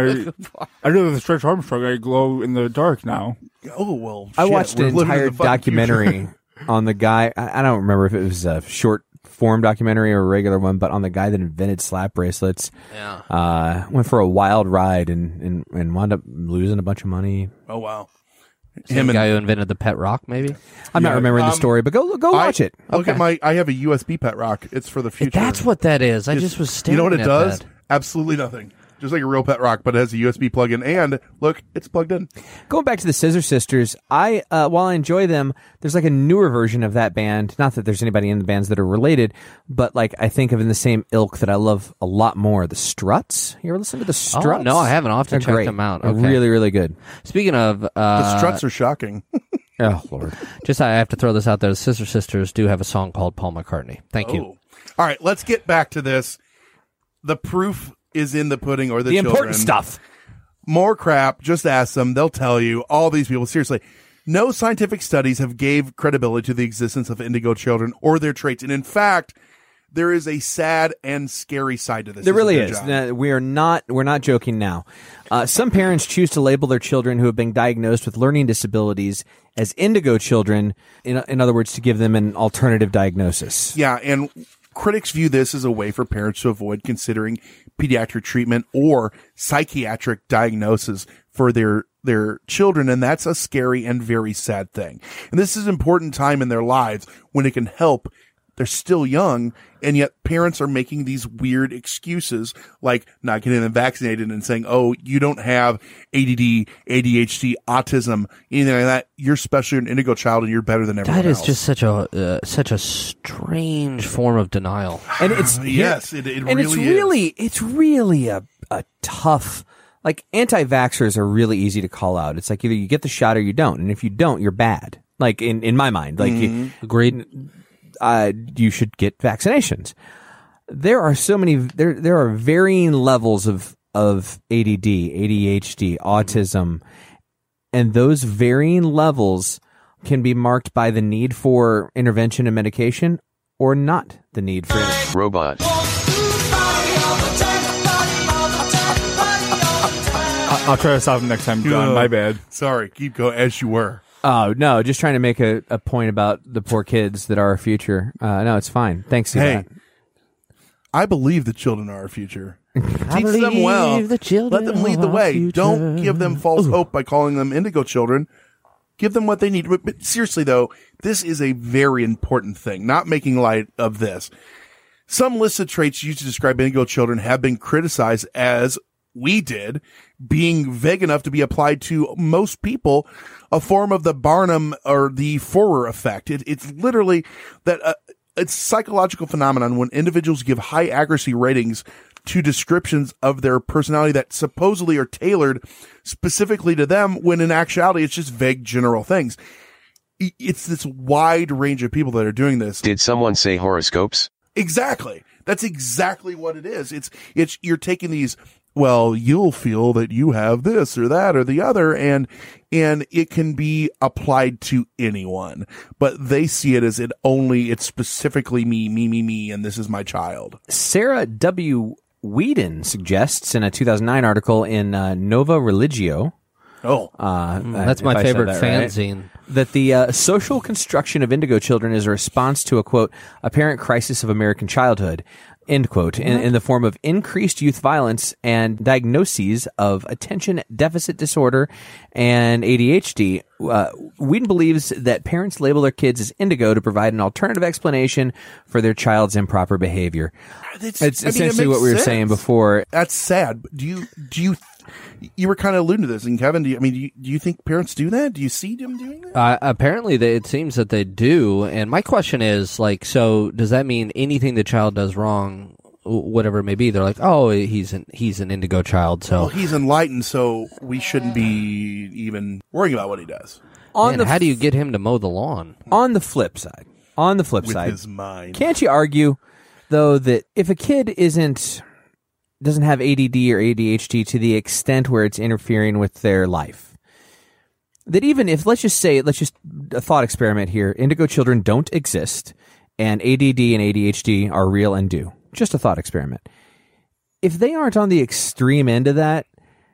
I did it with the Stretch Armstrong. I glow in the dark now. oh well. I shit, watched we're an living in entire the fucking documentary future. on the guy. I, I don't remember if it was a short form documentary or a regular one, but on the guy that invented slap bracelets. Yeah. Uh, went for a wild ride and, and, and wound up losing a bunch of money. Oh wow. Him the guy who invented the pet rock, maybe. I'm not Yeah. remembering the Um, story, but go go watch I, it. Look Okay. at my. I have a U S B pet rock. It's for the future. That's what that is. I It's- just was staring You know what it at does? that. Absolutely nothing. Just like a real pet rock, but it has a U S B plug-in, and look, it's plugged in. Going back to the Scissor Sisters, I uh, while I enjoy them, there's like a newer version of that band. Not that there's anybody in the bands that are related, but like I think of in the same ilk that I love a lot more. The Struts. You ever listen to the Struts? Oh, no, I haven't. I'll have to They're check great. them out. They're Okay. really, really good. Speaking of, uh, The Struts are shocking. Oh Lord. just I have to throw this out there. The Scissor Sisters do have a song called Paul McCartney. Thank you. Oh. All right, let's get back to this. The proof is in the pudding or the, The children. important stuff. More crap. Just ask them. They'll tell you. All these people. Seriously. No scientific studies have gave credibility to the existence of indigo children or their traits. And in fact, there is a sad and scary side to this. There isn't really there, is. John? Uh, we are not. We're not joking now. Uh, some parents choose to label their children who have been diagnosed with learning disabilities as indigo children. In, in other words, to give them an alternative diagnosis. Yeah, and critics view this as a way for parents to avoid considering pediatric treatment or psychiatric diagnosis for their their children, and that's a scary and very sad thing. And this is an important time in their lives when it can help. They're still young, and yet parents are making these weird excuses like not getting them vaccinated and saying, oh, you don't have A D D, A D H D, autism, anything like that. You're special, you're an indigo child, and you're better than everyone That is else. just such a uh, such a strange form of denial. And it's Yes, it- it and really it's is. really it's really a a tough. Like anti-vaxxers are really easy to call out. It's like either you get the shot or you don't, and if you don't, you're bad. Like in in my mind, like you, Agreed. uh, you should get vaccinations. There are so many. There there are varying levels of of A D D, A D H D, autism, and those varying levels can be marked by the need for intervention and medication, or not the need for it. Robot. I- I'll try to stop him next time, John. Ugh. My bad. Sorry, keep going as you were. Oh no, just trying to make a, a point about the poor kids that are our future. Uh, no, it's fine. Thanks, Hey, Yvette. I believe the children are our future. I Teach them well. believe the children Let them lead the are way. future. Don't give them false hope by calling them indigo children. Give them what they need. But, but seriously, though, this is a very important thing. Not making light of this. Some listed traits used to describe indigo children have been criticized, as we did, being vague enough to be applied to most people, a form of the Barnum or the Forer effect. It, it's literally that uh, it's a psychological phenomenon when individuals give high accuracy ratings to descriptions of their personality that supposedly are tailored specifically to them, when in actuality it's just vague general things. I- It's this wide range of people that are doing this. Did someone say horoscopes? Exactly. That's exactly what it is. It's, it's, you're taking these, well, you'll feel that you have this or that or the other, and, and it can be applied to anyone, but they see it as it only, it's specifically me, me, me, me, and this is my child. Sarah W. Whedon suggests in a two thousand nine article in uh, Nova Religio. Oh, uh, That's if my I said favorite that right, fanzine. that the uh, social construction of indigo children is a response to a, quote, apparent crisis of American childhood, end quote, in, in the form of increased youth violence and diagnoses of attention deficit disorder and A D H D. Uh, Whedon believes that parents label their kids as indigo to provide an alternative explanation for their child's improper behavior. It's, I mean, it essentially makes what we were sense. saying before. That's sad. But do you, do you, you were kind of alluding to this, and Kevin, do you, I mean, do you, do you think parents do that? Do you see them doing that? Uh, apparently, they, it seems that they do. And my question is, like, so does that mean anything the child does wrong whatever it may be, they're like, oh, he's an he's an indigo child. So well, he's enlightened, so we shouldn't be even worrying about what he does. On Man, the how f- do you get him to mow the lawn? On the flip side, on the flip With side, his mind. Can't you argue, though, that if a kid isn't doesn't have A D D or A D H D to the extent where it's interfering with their life, that even if, let's just say, let's just a thought experiment here, indigo children don't exist, and A D D and A D H D are real and do. Just a thought experiment. If they aren't on the extreme end of that,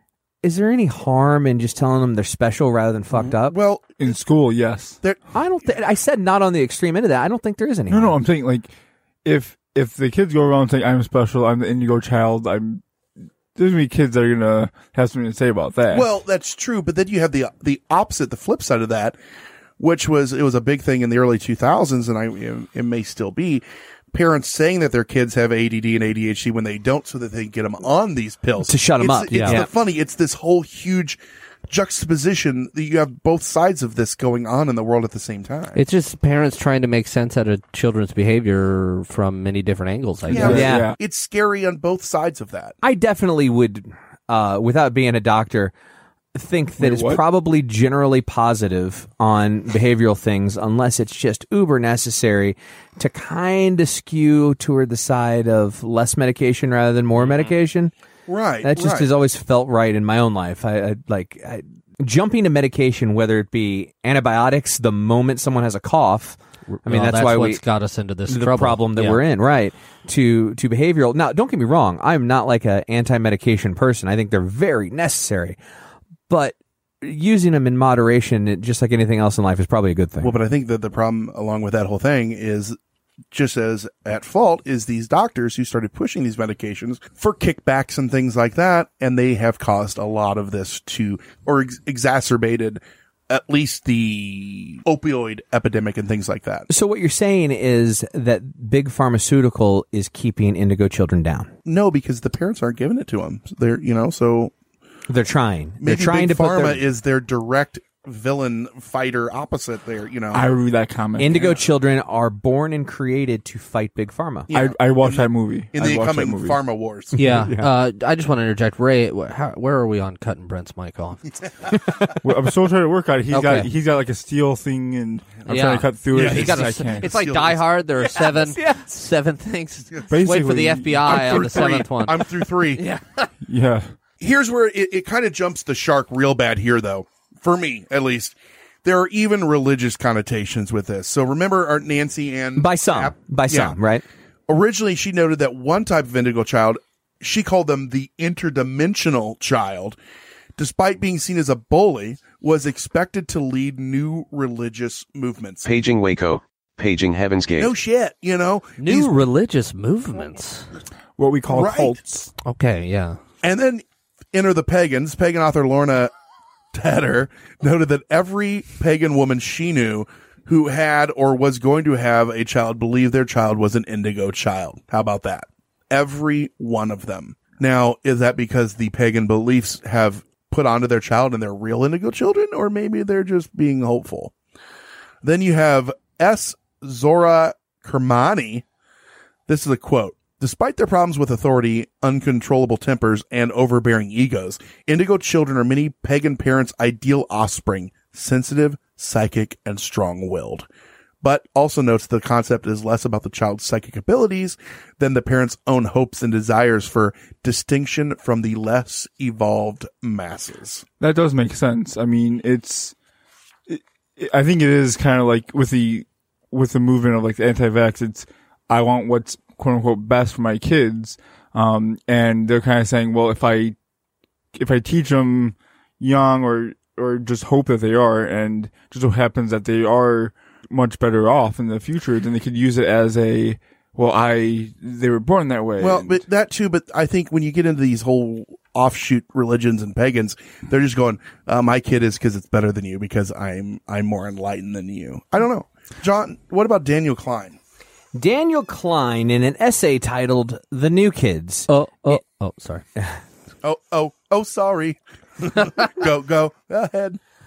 is there any harm in just telling them they're special rather than fucked up? Well, in school, yes. I don't. Th- I said not on the extreme end of that. I don't think there is any. No, harm. no, I'm saying like if if the kids go around saying I'm special, I'm the indigo child, I'm there's gonna be kids that are gonna have something to say about that. Well, that's true, but then you have the the opposite, the flip side of that, which was it was a big thing in the early two thousands, and I it may still be. Parents saying that their kids have A D D and A D H D when they don't, so that they can get them on these pills to shut them it's, up. It's Yeah, the yeah. funny. It's this whole huge juxtaposition that you have both sides of this going on in the world at the same time. It's just parents trying to make sense out of children's behavior from many different angles, I yeah, guess. Yeah. yeah, it's scary on both sides of that. I definitely would, uh, without being a doctor, think that Wait, it's what? probably generally positive on behavioral things, unless it's just uber necessary to kind of skew toward the side of less medication rather than more medication. Right. That just right. has always felt right in my own life. I, I like I, jumping to medication, whether it be antibiotics the moment someone has a cough. I mean, Well, that's, why what's we got us into this the trouble. problem that Yeah. we're in, right? To to behavioral. Now, don't get me wrong. I'm not like a anti-medication person. I think they're very necessary, but using them in moderation, it- just like anything else in life, is probably a good thing. Well, but I think that the problem along with that whole thing is just as at fault is these doctors who started pushing these medications for kickbacks and things like that. And they have caused a lot of this to, or ex- exacerbated at least the opioid epidemic and things like that. So what you're saying is that big pharmaceutical is keeping indigo children down. No, because the parents aren't giving it to them. They're, you know, so They're trying. maybe They're trying Big to put Pharma their is their direct villain fighter opposite there, you know. I read that comment. indigo Yeah. children are born and created to fight big pharma. Yeah. I I watched that movie. in I the watched that incoming movie. pharma wars. Yeah, Yeah. Uh, I just want to interject. Ray, wh- how, where are we on cutting Brent's mic off? Well, I'm still trying to work on it. He's got Okay. he's got like a steel thing, and I'm Yeah. trying to cut through Yeah, it. he's He got I a, can't. it's like Still Die is. Hard. There are seven, yes. seven things. Wait for Basically, the F B I I'm on through the three. seventh one. I'm through three. yeah. Yeah. Here's where it, it kind of jumps the shark real bad here, though. For me, at least. There are even religious connotations with this. So remember our Nancy Ann... By some. App- By Yeah. some, right? Originally, she noted that one type of indigo child, she called them the interdimensional child, despite being seen as a bully, was expected to lead new religious movements. Paging Waco. Paging Heaven's Gate. No shit, you know? New These- religious movements. What we call Right. cults. Okay, yeah. And then enter the pagans. Pagan author Lorna Tedder noted that every pagan woman she knew who had or was going to have a child believed their child was an indigo child. How about that? Every one of them. Now, is that because the pagan beliefs have put onto their child and they're real indigo children, or maybe they're just being hopeful? Then you have S. Zora Kermani. This is a quote. Despite their problems with authority, uncontrollable tempers, and overbearing egos, indigo children are many pagan parents' ideal offspring, sensitive, psychic, and strong-willed. But also notes the concept is less about the child's psychic abilities than the parents' own hopes and desires for distinction from the less evolved masses. That does make sense. I mean, it's. It, it, I think it is kind of like with the with the movement of like the anti-vax. It's I want what's quote unquote best for my kids, um, and they're kind of saying, well, if I if I teach them young or or just hope that they are, and just so happens that they are much better off in the future, then they could use it as a well, I they were born that way. Well, and- but that too, but I think when you get into these whole offshoot religions and pagans, they're just going, uh, my kid is because it's better than you because I'm, I'm more enlightened than you. I don't know. John, what about Daniel Klein? Daniel Klein, in an essay titled The New Kids. Oh, oh, oh, sorry. Oh, oh, oh, sorry. go, go, go ahead.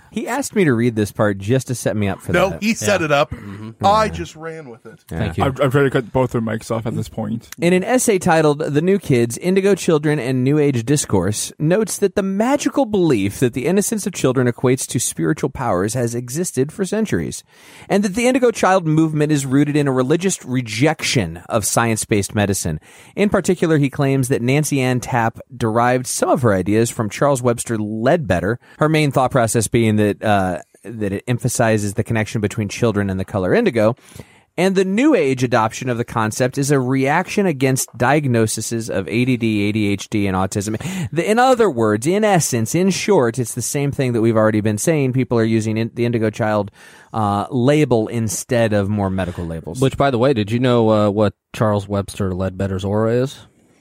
He asked me to read this part just to set me up for No, that. he set Yeah. it up. Mm-hmm. I just ran with it. Yeah. Thank you. I've, I've tried to cut both their mics off at this point. In an essay titled The New Kids, Indigo Children and New Age Discourse, notes that the magical belief that the innocence of children equates to spiritual powers has existed for centuries, and that the Indigo Child movement is rooted in a religious rejection of science-based medicine. In particular, he claims that Nancy Ann Tapp derived some of her ideas from Charles Webster Leadbetter, her main thought process being that uh, that it emphasizes the connection between children and the color indigo. And the New Age adoption of the concept is a reaction against diagnoses of A D D, A D H D, and autism. The, in other words, in essence, in short, it's the same thing that we've already been saying. People are using in, the Indigo Child uh, label instead of more medical labels. Which, by the way, did you know uh, what Charles Webster Leadbetter's aura is?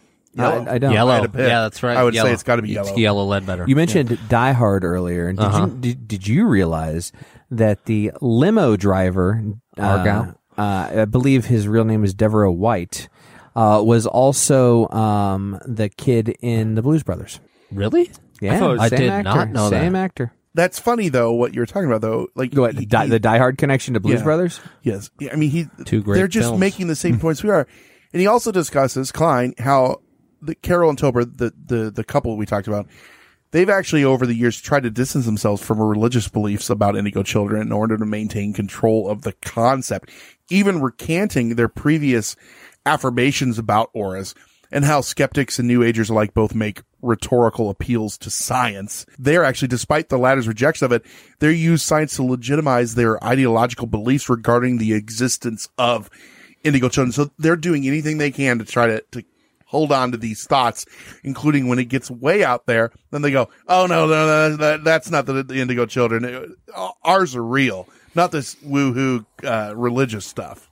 I, I don't. Yellow. I had a bit. Yeah, that's right. I would Yellow. say it's got to be It's yellow. yellow Leadbetter. You mentioned Die Hard earlier. Did, Uh-huh. you, did, did you realize that the limo driver, Argyle? uh, uh, I believe his real name is Devereaux White, uh, was also um, the kid in the Blues Brothers? Really? Yeah, thought it was- same I did actor, not know same that. actor. That's funny though. What you're talking about though, like What, he- die, he- the Die Hard connection to Blues Yeah. Brothers? Yes, Yeah, I mean he. Two great They're just films. making the same points we are, and he also discusses Klein how the Carol and Tober, the the the couple we talked about, they've actually over the years tried to distance themselves from religious beliefs about indigo children in order to maintain control of the concept, even recanting their previous affirmations about auras and how skeptics and New Agers alike both make rhetorical appeals to science. They're actually, despite the latter's rejection of it, they use science to legitimize their ideological beliefs regarding the existence of indigo children. So they're doing anything they can to try to, to hold on to these thoughts, including when it gets way out there, then they go, oh no, no, no that, that's not the, the indigo children. Ours are real, not this woohoo, uh, religious stuff.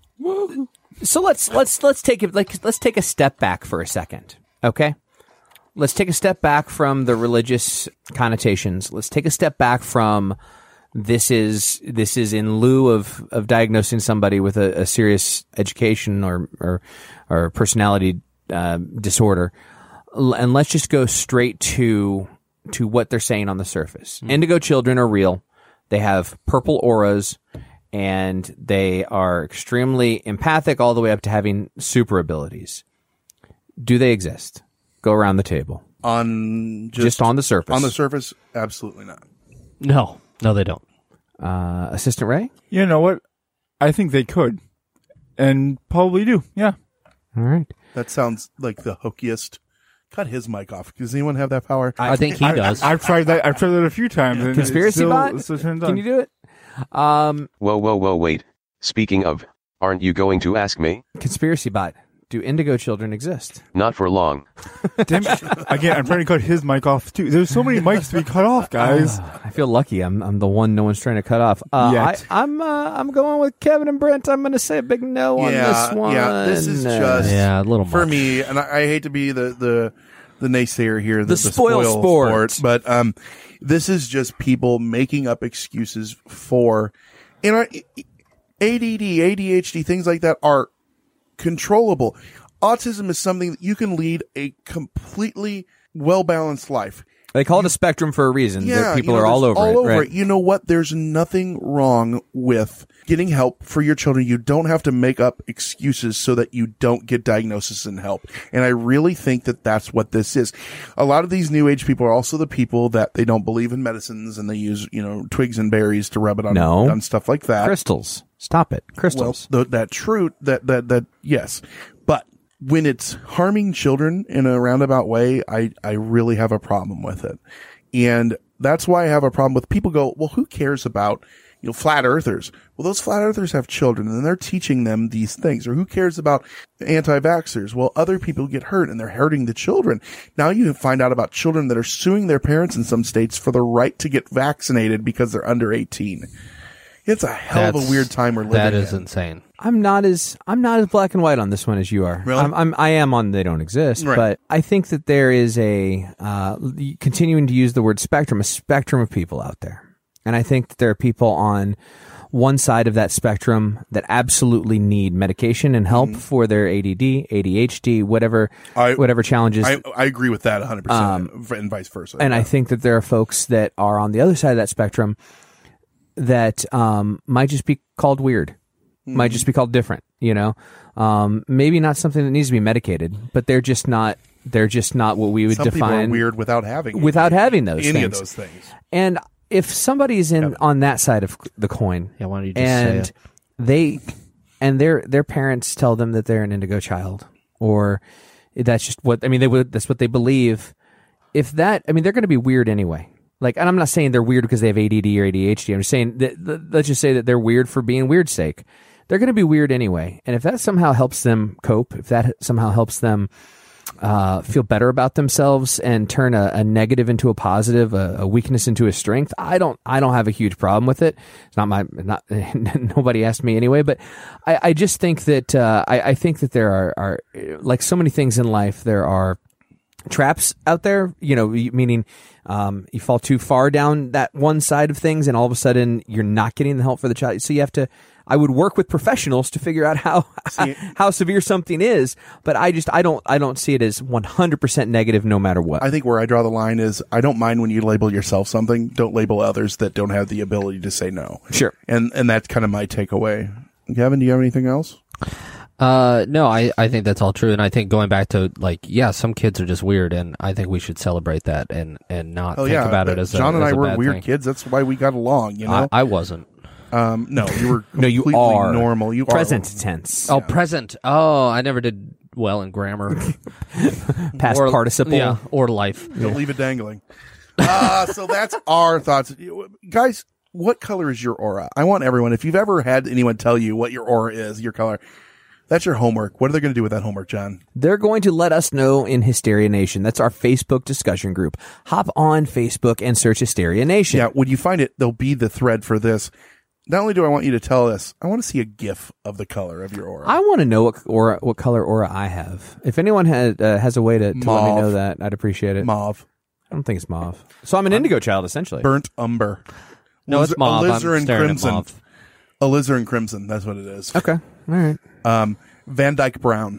So let's let's let's take it like let's take a step back for a second, okay? Let's take a step back from the religious connotations. Let's take a step back from this is this is in lieu of, of diagnosing somebody with a, a serious education or or, or personality uh, disorder, L- and let's just go straight to to what they're saying on the surface. Mm. Indigo children are real. They have purple auras. And they are extremely empathic all the way up to having super abilities. Do they exist? Go around the table. On just, Just on the surface. On the surface, absolutely not. No. No, they don't. Uh, Assistant Ray? You know what? I think they could. And probably do. Yeah. All right. That sounds like the hookiest. Cut his mic off. Does anyone have that power? I think he does. I, I've tried that. I've tried that a few times. and it Conspiracy still- bot? it still turns Can on. you do it? Um, Whoa, whoa, whoa, wait. Speaking of, aren't you going to ask me? Conspiracy bot. Do indigo children exist? Not for long. Damn it. Again, I'm trying to cut his mic off too. There's so many mics to be cut off, guys. Uh, I feel lucky. I'm I'm the one no one's trying to cut off. Uh, Yet. I, I'm uh, I'm going with Kevin and Brent. I'm going to say a big no on Yeah, this one. yeah, this is Uh, just- Yeah, a little For much. me, and I, I hate to be the, the, the naysayer here, the, The spoil sport. but, um, this is just people making up excuses for, and our, A D D, A D H D, things like that are controllable. Autism is something that you can lead a completely well-balanced life. They call it a spectrum for a reason. There- Yeah, people you know, are all there's over all it. over right? it. You know what? There's nothing wrong with getting help for your children. You don't have to make up excuses so that you don't get diagnosis and help. And I really think that that's what this is. A lot of these new age people are also the people that they don't believe in medicines and they use, you know, twigs and berries to rub it on, No. on stuff like that. Crystals. Stop it. Crystals. Well, th- that true, that, that, that, yes. But when it's harming children in a roundabout way, I, I really have a problem with it. And that's why I have a problem with people go, well, who cares about, you know, flat earthers? Well, those flat earthers have children and they're teaching them these things. Or who cares about anti-vaxxers? Well, other people get hurt and they're hurting the children. Now you find out about children that are suing their parents in some states for the right to get vaccinated because they're under eighteen. It's a hell of That's- a weird time we're living That is in. insane. I'm not as I'm not as black and white on this one as you are. Really? I'm, I'm I am on they don't exist, Right. but I think that there is a uh, continuing to use the word spectrum, a spectrum of people out there, and I think that there are people on one side of that spectrum that absolutely need medication and help Mm-hmm. for their A D D, A D H D, whatever I- whatever challenges. I, I agree with that one hundred percent Um, and vice versa. And I think that there are folks that are on the other side of that spectrum that um, might just be called weird, mm-hmm. might just be called different. You know, um, maybe not something that needs to be medicated, but they're just not. They're just not what we would Some define people are weird without having without any, having those any things. of those things. And if somebody's in Kevin. on that side of the coin, yeah, why don't you just and say it? they and their their parents tell them that they're an indigo child, or that's just what I mean. They would that's what they believe. If that, I mean, they're going to be weird anyway. Like, and I'm not saying they're weird because they have A D D or A D H D. I'm just saying that, let's just say that they're weird for being weird's sake. They're going to be weird anyway. And if that somehow helps them cope, if that somehow helps them uh, feel better about themselves and turn a, a negative into a positive, a, a weakness into a strength, I don't, I don't have a huge problem with it. It's not my, not nobody asked me anyway. But I, I just think that uh, I, I think that there are, are like so many things in life. There are traps out there, you know, meaning um, you fall too far down that one side of things, and all of a sudden you're not getting the help for the child. So you have to. I would work with professionals to figure out how see, how severe something is, but I just I don't I don't see it as one hundred percent negative no matter what. I think where I draw the line is I don't mind when you label yourself something. Don't label others that don't have the ability to say no. Sure. And and that's kind of my takeaway. Kevin, do you have anything else? Uh, no, I, I think that's all true. And I think going back to, like, yeah, some kids are just weird, and I think we should celebrate that and, and not oh, think yeah. about it as John a, and as I a were bad weird thing. kids. That's why we got along, you know? I, I wasn't. Um, no, you were no, you completely are normal. You present are. tense. Oh, yeah. present. Oh, I never did well in grammar. Past or, participle. Yeah, or life. Don't yeah. leave it dangling. Uh, so that's our thoughts. Guys, what color is your aura? I want everyone, if you've ever had anyone tell you what your aura is, your color, that's your homework. What are they going to do with that homework, John? They're going to let us know in Hysteria Nation. That's our Facebook discussion group. Hop on Facebook and search Hysteria Nation. Yeah, when you find it, there'll be the thread for this. Not only do I want you to tell us, I want to see a GIF of the color of your aura. I want to know what aura, what color aura I have. If anyone has uh, has a way to, to let me know that, I'd appreciate it. Mauve. I don't think it's mauve. So I'm an indigo child, essentially. Burnt umber. No, Liz- it's mauve. Alizarin I'm staring crimson. at mauve. Alizarin crimson. That's what it is. Okay. All right. Um, Van Dyke brown.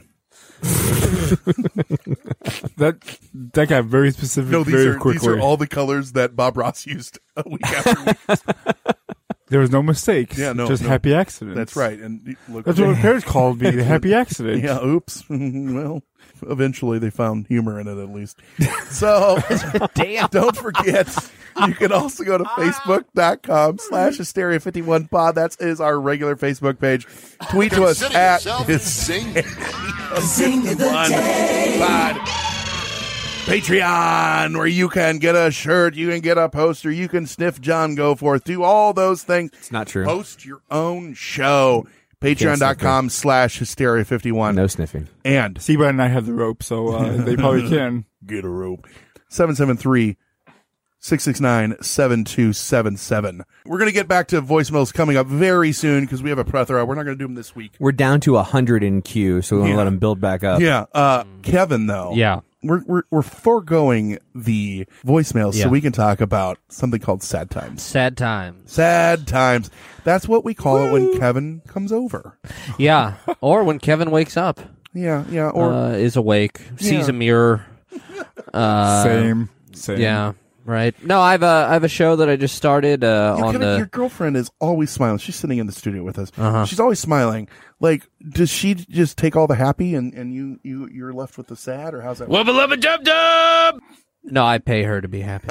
that that got very specific. No, these very are quickly. these are all the colors that Bob Ross used a week after week. There was no mistakes. Yeah, no, just no. happy accidents. That's right. And look, that's what my parents called me, the happy accident. Yeah. Oops. Well, eventually they found humor in it at least. So, damn. Don't forget, you can also go to facebook.com slash hysteria 51 pod. That is our regular Facebook page. Tweet to us at hysteria fifty-one pod. Patreon, where you can get a shirt, you can get a poster, you can sniff John Goforth, do all those things. It's not true. Host your own show. Patreon.com slash hysteria 51. No sniffing. And Seba and I have the rope, so uh, they probably can. Get a rope. seven seven three, six six nine, seven two seven seven. We're going to get back to voicemails coming up very soon because we have a plethora. We're not going to do them this week. We're down to one hundred in queue, so we're going to Yeah. let them build back up. Yeah. Uh, Kevin, though. Yeah. We're, we're, we're foregoing the voicemails Yeah. so we can talk about something called sad times. Sad times. Sad times. That's what we call Woo. it when Kevin comes over. Yeah. Or when Kevin wakes up. Yeah, yeah. Or uh, is awake, sees Yeah. a mirror. Uh, Same. Same. Yeah. Right. No, I have a I have a show that I just started uh, Yeah, on Kevin, the. your girlfriend is always smiling. She's sitting in the studio with us. Uh-huh. She's always smiling. Like, does she just take all the happy and, and you, you, you're left with the sad, or how's that work? Wubba lubba dub dub! No, I pay her to be happy.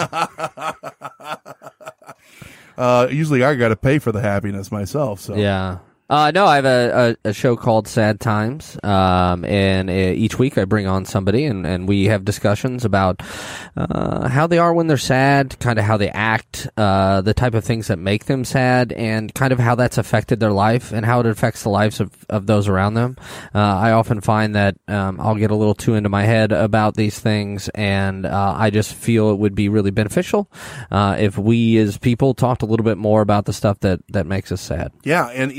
uh, usually I got to pay for the happiness myself. So Yeah. Uh, no, I have a, a, a show called Sad Times, um, and uh, each week I bring on somebody, and, and we have discussions about uh, how they are when they're sad, kind of how they act, uh, the type of things that make them sad, and kind of how that's affected their life and how it affects the lives of, of those around them. Uh, I often find that um, I'll get a little too into my head about these things, and uh, I just feel it would be really beneficial uh, if we as people talked a little bit more about the stuff that, that makes us sad. Yeah, and it's a,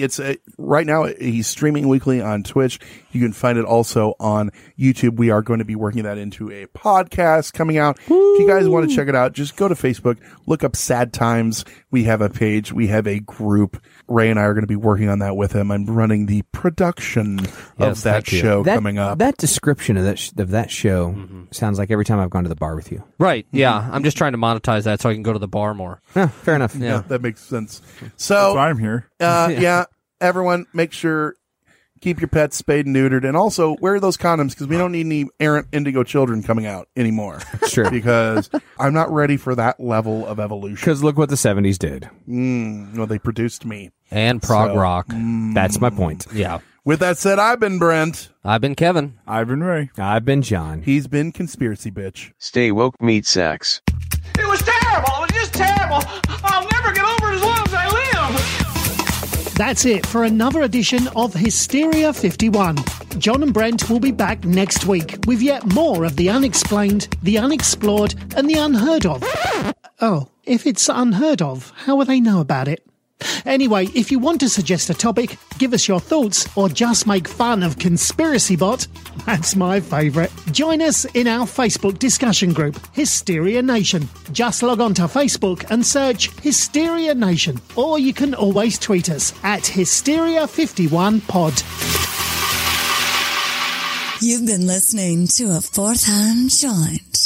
right now he's streaming weekly on Twitch. You can find it also on YouTube. We are going to be working that into a podcast coming out. Woo! If you guys want to check it out, just go to Facebook, look up Sad Times. We have a page. We have a group. Ray and I are going to be working on that with him. I'm running the production Yes, of that thank you. show that, coming up. That description of that sh- of that show Mm-hmm. sounds like every time I've gone to the bar with you. Right. Yeah. I'm just trying to monetize that so I can go to the bar more. Yeah, fair enough. Yeah, Yeah. that makes sense. So, That's why I'm here. uh, yeah, everyone, make sure keep your pets spayed and neutered, and also wear those condoms because we don't need any errant indigo children coming out anymore. Sure. Because I'm not ready for that level of evolution. Because look what the seventies did. Mm, well, they produced me. And prog So, rock. That's my point. Yeah. With that said, I've been Brent. I've been Kevin. I've been Ray. I've been John. He's been Conspiracy Bitch. Stay woke, meat sacks. It was terrible. It was just terrible. I'll never get over it as long as I live. That's it for another edition of Hysteria fifty-one. John and Brent will be back next week with yet more of the unexplained, the unexplored, and the unheard of. Oh, if it's unheard of, how will they know about it? Anyway, if you want to suggest a topic, give us your thoughts, or just make fun of Conspiracy Bot, that's my favourite. Join us in our Facebook discussion group, Hysteria Nation. Just log on to Facebook and search Hysteria Nation, or you can always tweet us at Hysteria fifty-one pod. You've been listening to a fourth hand joint.